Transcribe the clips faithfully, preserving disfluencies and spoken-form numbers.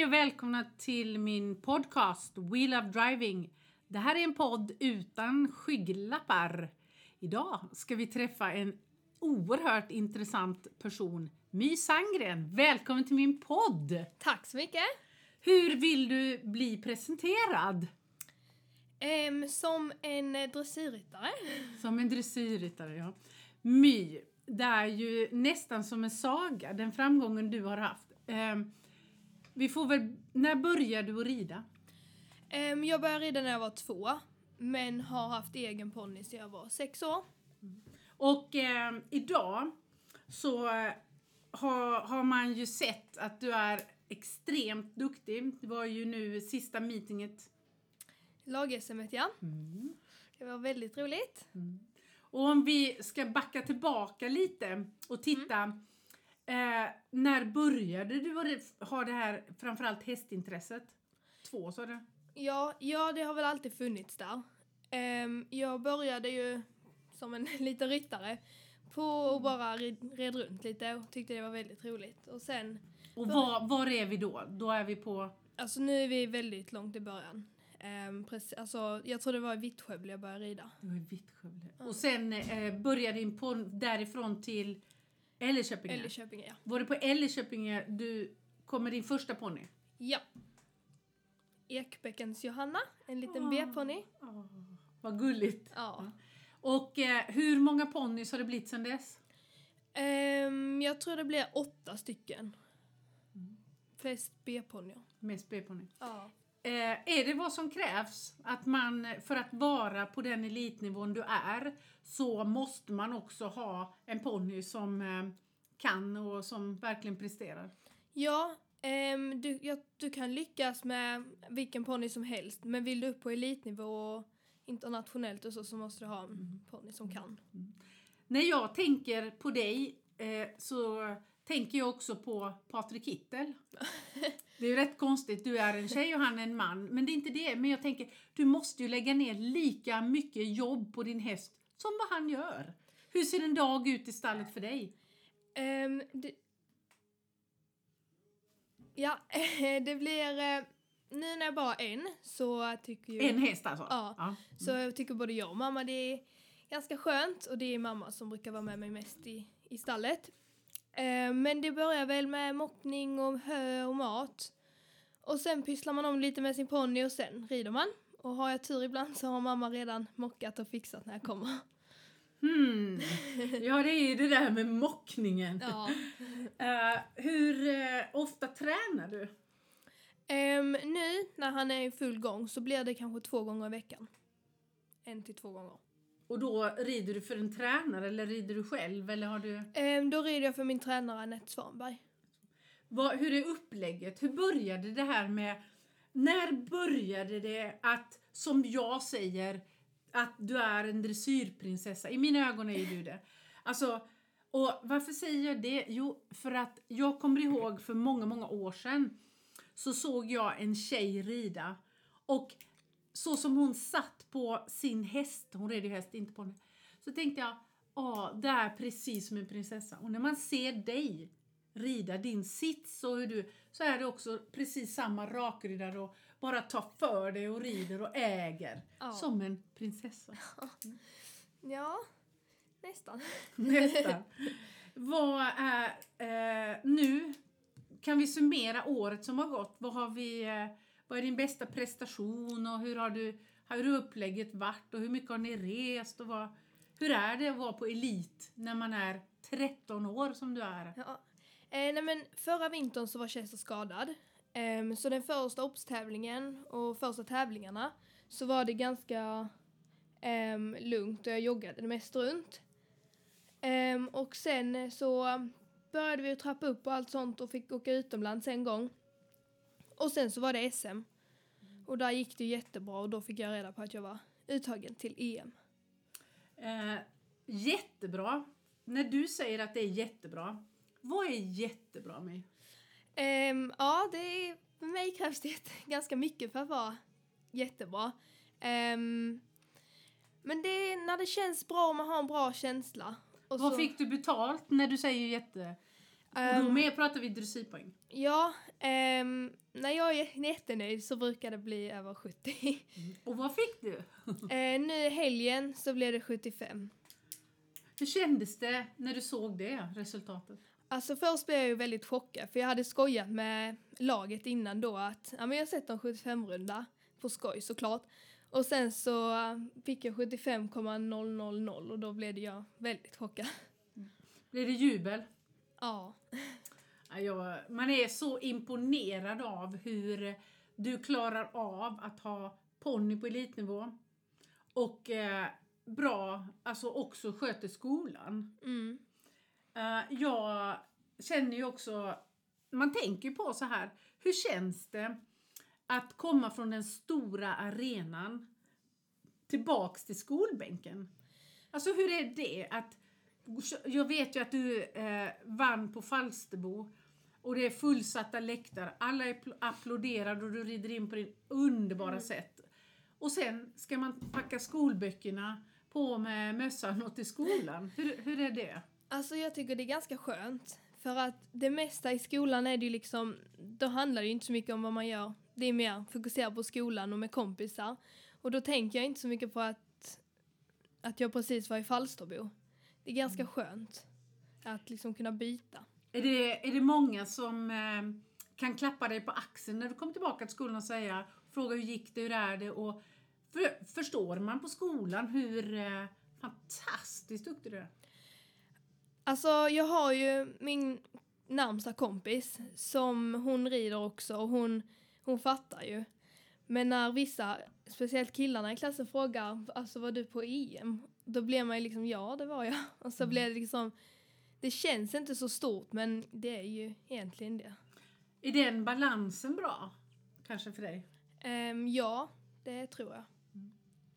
Hej och välkomna till min podcast We Love Driving. Det här är en podd utan skygglappar. Idag ska vi träffa en oerhört intressant person, My Sandgren. Välkommen till min podd. Tack så mycket. Hur vill du bli presenterad? Um, som en dressyrryttare. Som en dressyrryttare, ja. My, det är ju nästan som en saga, den framgången du har haft. Um, vi får väl, när började du att rida? Um, jag började rida när jag var två, men har haft egen ponny sedan jag var sex år. Mm. Och eh, idag så har, har man ju sett att du är extremt duktig. Det var ju nu sista meetinget. Lag-S M, ja. Mm. Det var väldigt roligt. Mm. Och om vi ska backa tillbaka lite och titta. Mm. Eh, när började du ha det här, framförallt hästintresset? Två, sa du? Ja, ja, det har väl alltid funnits där. Um, jag började ju som en liten ryttare på att bara rid, red runt lite och tyckte det var väldigt roligt. Och sen... Och var, var är vi då? Då är vi på... Alltså nu är vi väldigt långt i början. Um, precis, alltså, jag tror det var i Vittskövle jag började rida. Det var i Vittskövle. Mm. Och sen eh, började din på därifrån till Älleköpinge. Älleköpinge, ja. Var det på Älleköpinge du kom med din första ponny? Ja. Ekbäckens Johanna, en liten oh. B-ponny. Oh. Vad gulligt. Ja. Ja. Och eh, hur många ponnys har det blivit sedan dess? Um, jag tror det blir åtta stycken. Mm. Flest B-ponnyer. Mest B-ponny. Ja. Eh, är det vad som krävs? Att man, för att vara på den elitnivån du är, så måste man också ha en ponny som eh, kan och som verkligen presterar? Ja, um, du, ja, du kan lyckas med vilken ponny som helst. Men vill du upp på elitnivå internationellt och så, så måste du ha en mm. ponny som kan. Mm. När jag tänker på dig eh, så tänker jag också på Patrik Kittel. Det är ju rätt konstigt. Du är en tjej och han är en man. Men det är inte det. Men jag tänker, du måste ju lägga ner lika mycket jobb på din häst som vad han gör. Hur ser en dag ut i stallet för dig? Um, det... Ja, det blir... Uh... Nu när jag bara är en så tycker ju... En häst alltså? Ja, ja. Mm. Så jag tycker både jag och mamma det är ganska skönt. Och det är mamma som brukar vara med mig mest i, i stallet. Eh, men det börjar väl med mockning och hö och mat. Och sen pysslar man om lite med sin ponny och sen rider man. Och har jag tur ibland så har mamma redan mockat och fixat när jag kommer. Hmm. Ja, det är ju det där med mockningen. Ja. uh, hur uh, ofta tränar du? Um, nu när han är i full gång så blir det kanske två gånger i veckan. En till två gånger. Och då rider du för en tränare eller rider du själv? Eller har du... Um, då rider jag för min tränare Annette Svanberg. Vad, hur är upplägget? Hur började det här med... När började det att, som jag säger, att du är en dressyrprinsessa? I mina ögon är du det. Alltså, och varför säger jag det? Jo, för att jag kommer ihåg för många, många år sedan så såg jag en tjej rida. Och så som hon satt på sin häst, hon red ju häst, inte på henne. Så tänkte jag, ja, det är precis som en prinsessa. Och när man ser dig rida, din sits och hur du, så är det också precis samma rakryddare och bara ta för dig och rider och äger. Ja. Som en prinsessa. Mm. Ja, nästan. Nästan. Vad är eh, nu... Kan vi summera året som har gått? Vad har vi, vad är din bästa prestation och hur har du, hur har upplägget varit och hur mycket har ni rest och vad, hur är det att vara på elit när man är tretton år som du är? Ja. Eh, nej men förra vintern så var Chester skadad. Eh, så den första oppstävlingen och första tävlingarna så var det ganska eh, lugnt och jag joggade det mest runt. Eh, och sen så började vi trappa upp och allt sånt och fick åka utomlands en gång. Och sen så var det S M. Och där gick det jättebra och då fick jag reda på att jag var uttagen till E M. Eh, jättebra. När du säger att det är jättebra, vad är jättebra med? Um, ja, det är, för mig krävs det ganska mycket för att vara jättebra. Um, men det är när det känns bra och man har en bra känsla. Och vad så, fick du betalt när du säger jätte... Um, och då med pratar vi dressyrpoäng. Ja, Um, när jag är jättenöjd så brukar det bli över sjuttio. Mm. Och vad fick du? uh, nu i helgen så blev det sjuttiofem. Hur kändes det när du såg det resultatet? Alltså först blev jag ju väldigt chockad för jag hade skojat med laget innan då att ja, men jag har sett en sjuttiofem-runda på skoj såklart. Och sen så fick jag sjuttiofem komma noll noll noll och då blev jag väldigt chockad. Blev det jubel? Ja. Ja, jag, man är så imponerad av hur du klarar av att ha ponny på elitnivå och eh, bra, alltså också sköter skolan. Mm. Uh, jag känner ju också, man tänker ju på så här, hur känns det att komma från den stora arenan tillbaks till skolbänken? Alltså hur är det att, jag vet ju att du eh, vann på Falsterbo och det är fullsatta läktare, alla är applåderar och du rider in på din underbara mm. sätt. Och sen ska man packa skolböckerna på med mössan och till skolan. Hur, hur är det? Alltså jag tycker det är ganska skönt. För att det mesta i skolan är det ju liksom, då handlar det ju inte så mycket om vad man gör. Det är mer fokuserat på skolan och med kompisar. Och då tänker jag inte så mycket på att, att jag precis var i Falsterbo. Det är ganska mm. skönt att liksom kunna byta. Är det, är det många som eh, kan klappa dig på axeln när du kommer tillbaka till skolan och säga, fråga hur gick det, hur är det? Och för, förstår man på skolan hur eh, fantastiskt duktig du är? Alltså jag har ju min närmsta kompis som hon rider också och hon, hon fattar ju. Men när vissa, speciellt killarna i klassen frågar, alltså var du på E M? Då blir man ju liksom, ja det var jag. Och så mm. blir det liksom, det känns inte så stort men det är ju egentligen det. Är den balansen bra? Kanske för dig? Um, ja, det tror jag. Mm.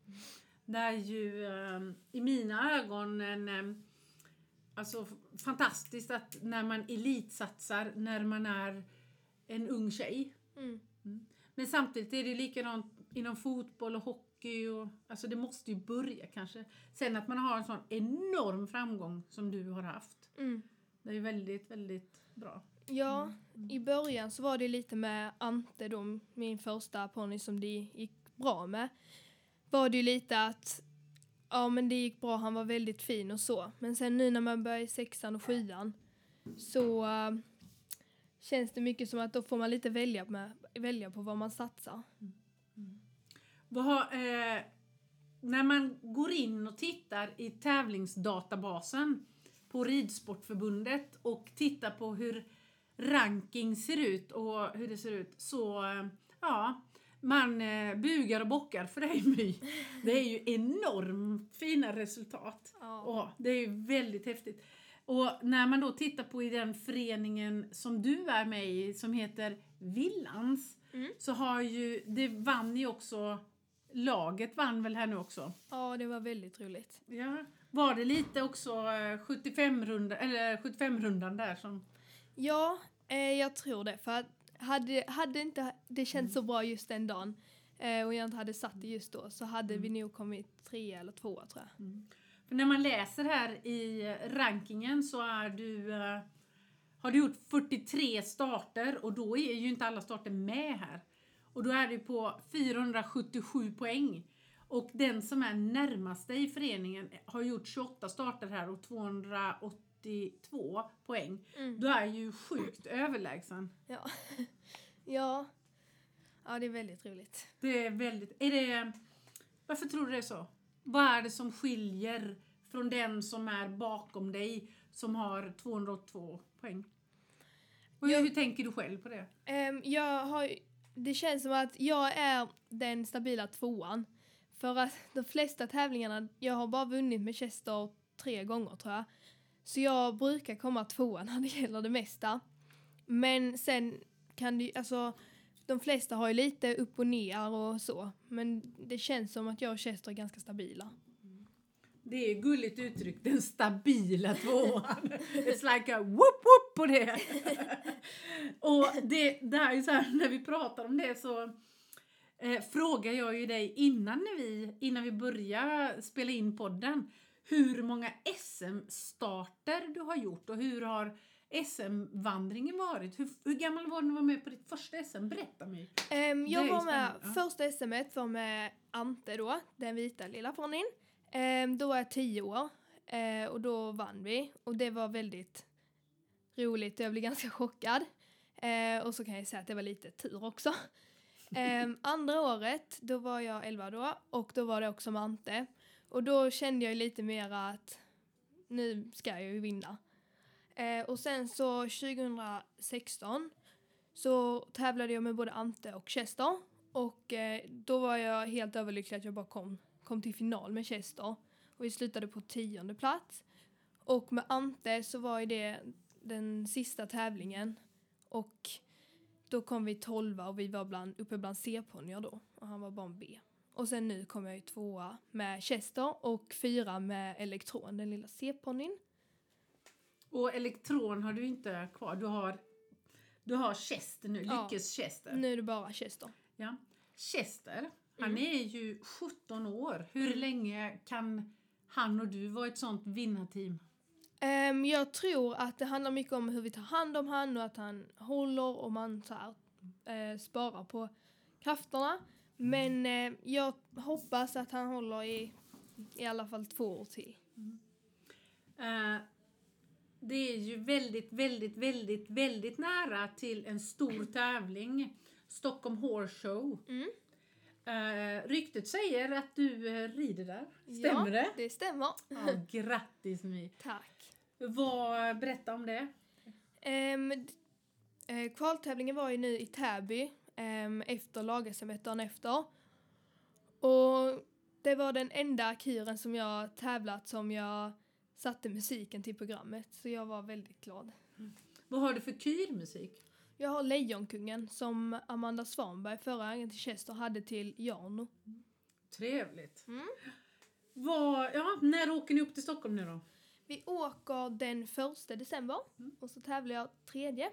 Det är ju um, i mina ögon en... Um, Alltså fantastiskt att när man elitsatsar när man är en ung tjej. Mm. Mm. Men samtidigt är det likadant inom fotboll och hockey. Och, alltså det måste ju börja kanske. Sen att man har en sån enorm framgång som du har haft. Mm. Det är ju väldigt, väldigt bra. Ja, mm. Mm. i början så var det lite med Ante då, min första ponny som det gick bra med. Var det ju lite att ja, men det gick bra. Han var väldigt fin och så. Men sen nu när man börjar i sexan och sjuan så uh, känns det mycket som att då får man lite välja, med, välja på vad man satsar. Mm. Mm. Vad har, eh, när man går in och tittar i tävlingsdatabasen på Ridsportförbundet och tittar på hur ranking ser ut och hur det ser ut så eh, ja... Man eh, bugar och bockar för dig, My. Det är ju enormt fina resultat. Ja. Och det är ju väldigt häftigt. Och när man då tittar på i den föreningen som du är med i, som heter Villans, mm. så har ju, det vann ju också, laget vann väl här nu också? Ja, det var väldigt roligt. Ja. Var det lite också sjuttiofem-rundan, eller sjuttiofem-rundan där som... Ja, eh, jag tror det. För att Hade, hade inte det känts så bra just den dagen eh, och jag inte hade satt det just då så hade mm. vi nog kommit tre eller två tror jag. Mm. För när man läser här i rankingen så är du, uh, har du gjort fyrtiotre starter och då är ju inte alla starter med här. Och då är du på fyrahundrasjuttiosju poäng. Och den som är närmast i föreningen har gjort tjugoåtta starter här och tvåhundraåttiotvå poäng. Mm. Du är ju sjukt överlägsen. Ja. ja. Ja, det är väldigt roligt. Det är väldigt... Är det, varför tror du det är så? Vad är det som skiljer från den som är bakom dig som har tvåhundraåttiotvå poäng? Och jag, hur tänker du själv på det? Um, jag har, det känns som att jag är den stabila tvåan. För att de flesta tävlingarna, jag har bara vunnit med Chester tre gånger tror jag. Så jag brukar komma tvåan när det gäller det mesta. Men sen kan det, alltså de flesta har ju lite upp och ner och så. Men det känns som att jag och Chester är ganska stabila. Det är gulligt uttryckt, den stabila tvåan. It's like a whoop whoop på det. Och det, det är ju så här, när vi pratar om det så eh, frågar jag ju dig innan, när vi, innan vi börjar spela in podden. Hur många S M-starter du har gjort och hur har S M-vandringen varit? Hur, hur gammal var du när du var med på ditt första S M? Berätta mig. Um, jag är var med, spännande, ja. första S M:et var med Ante då, den vita lilla ponnyn. Um, då var jag tio år uh, och då vann vi. Och det var väldigt roligt, jag blev ganska chockad. Uh, och så kan jag säga att det var lite tur också. Um, andra året, då var jag elva då, och då var det också med Ante. Och då kände jag lite mer att nu ska jag ju vinna. Uh, och sen så tjugohundrasexton så tävlade jag med både Ante och Chester. Och uh, då var jag helt överlycklig att jag bara kom, kom till final med Chester. Och vi slutade på tionde plats. Och med Ante så var det den sista tävlingen. Och då kom vi tolva och vi var bland, uppe bland C-ponnyer då. Och han var bara en B. Och sen nu kom jag ju tvåa med Chester och fyra med Elektron, den lilla C-ponnyn. Och Elektron har du inte kvar. Du har, du har Chester nu, ja, Lyckes Chester. Nu är det bara Chester. Ja. Chester, han Mm. är ju sjutton år. Hur mm. länge kan han och du vara ett sånt vinnarteam? Um, jag tror att det handlar mycket om hur vi tar hand om han och att han håller och man så här, uh, sparar på krafterna. Men uh, jag hoppas att han håller i i alla fall två år till. Mm. Uh, det är ju väldigt, väldigt, väldigt, väldigt nära till en stor tävling. Stockholm Horse Show. Mm. Uh, ryktet säger att du uh, rider där. Stämmer ja, det? det stämmer. Ja, grattis My. Tack. Vad, berätta om det. Um, uh, kvaltävlingen var ju nu i Täby um, efter lag-S M dagen efter. Och det var den enda kuren som jag tävlat som jag satte musiken till programmet. Så jag var väldigt glad. Mm. Vad har du för kyrmusik? Jag har Lejonkungen som Amanda Svanberg förra gången till Chester hade till Jarno. Mm. Trevligt. Mm. Vad, ja, när åker ni upp till Stockholm nu då? Vi åker den första december mm. och så tävlar jag tredje.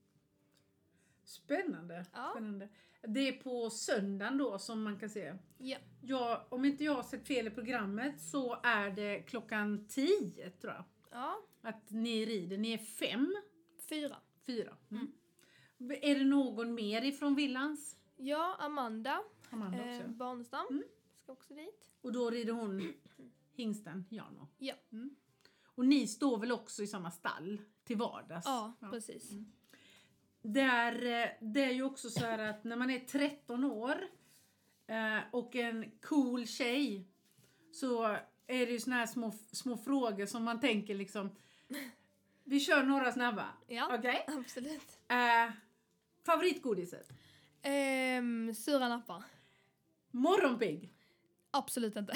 Spännande. Ja. Spännande. Det är på söndagen då som man kan se. Ja. Ja, om inte jag har sett fel i programmet så är det klockan tio tror jag. Ja. Att ni rider. Ni är fem. Fyra. Fyra. Mm. Mm. Är det någon mer ifrån Villans? Ja, Amanda. Amanda också. Eh, Barnestam. Mm. Ska också dit. Och då rider hon hingsten, Jarno. Ja. Mm. Och ni står väl också i samma stall till vardags? Ja, ja. Precis. Mm. Det är, det är ju också så här att när man är tretton år eh, och en cool tjej så är det ju såna här små, små frågor som man tänker liksom, vi kör några snabba. Ja, okay? absolut. Eh, favoritgodiset? Um, sura nappar. Morgonpigg? Absolut inte.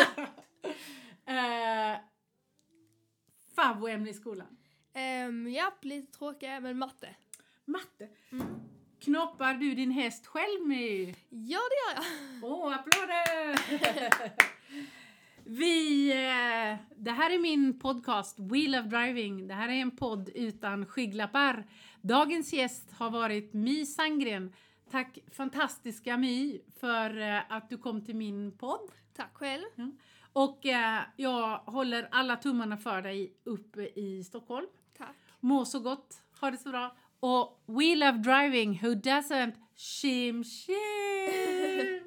eh, Favorämne i skolan? Um, ja, lite tråkiga, men matte. Matte? Mm. Knoppar du din häst själv med? Ja, det gör jag. Åh, oh, applåder! Vi, eh, det här är min podcast We Love Driving. Det här är en podd utan skygglappar. Dagens gäst har varit My Sandgren. Tack fantastiska My för eh, att du kom till min podd. Tack själv. Mm. Och eh, jag håller alla tummarna för dig uppe i Stockholm. Tack. Må så gott. Ha det så bra. Och We Love Driving. Who doesn't? Shim shim.